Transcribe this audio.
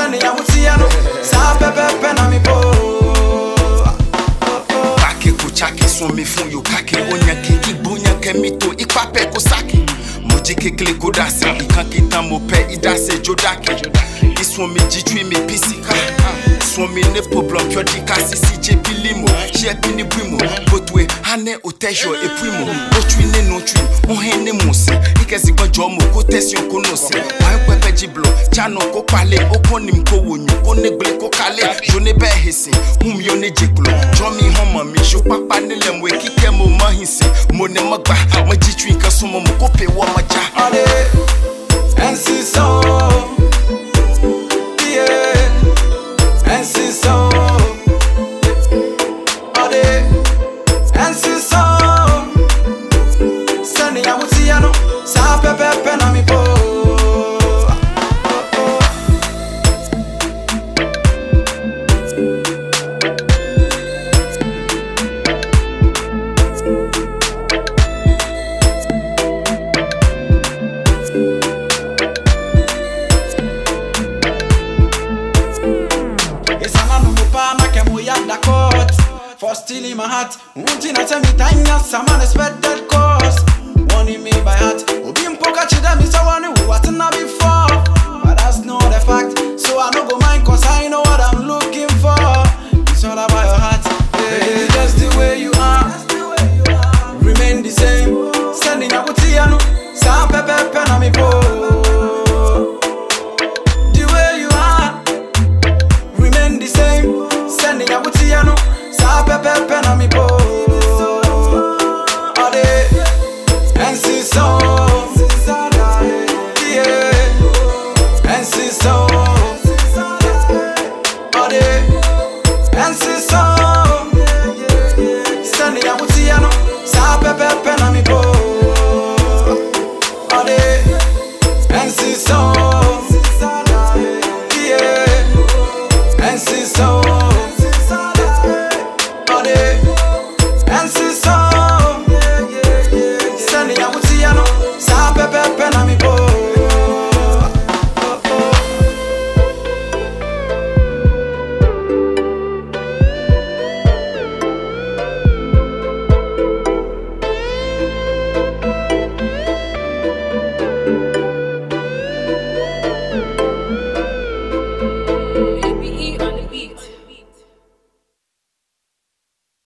Sani ya mutiano, sa pepe na mi po. Kake kuchake so me fun yo kake onya kiki bonya kemito ipape ko sake. Moji kekle ko dase ikanki tamo pe idase jodake. Iswo me jitwi me pisika. Iswo me ne problem pyo di kasi CJ bilimo. She pini brimo botwe hane otejo e primo. Otwi ne no twi ohene mose. Ikesi gba jomo ko tension ko no se. Wa pepe jiblo chano ko pale okonim ko wonyu ko negle ko kale. Jone be hesi hum yo ne jeklo. Jomi homo mi jo papa ne lemwe kike mo mahisi. Mo ne magba ma jitwi ka so mo ko pe wo maja. Ale ensi so ensi so ale ensi so Sani ya mutiano sa pepe na mi po. For stealing my heart, until I tell me time has some unexpected cost. Wanting me by heart, Obim poker chida me so one who wasn't not before. But that's not a fact, so I don't go mind cause I know what I'm looking for. It's all about your heart, baby, just the way you are. Remain the same, sending a butiano, sa pepe na mi po. The way you are, remain the same, sending a butiano. Pepe na mi po. Ade ensi so yeah ensi so ade ensi so Sani ya mutiano sa pepe na mi po. Ade ensi so yeah ensi so Sani ya mutiano sa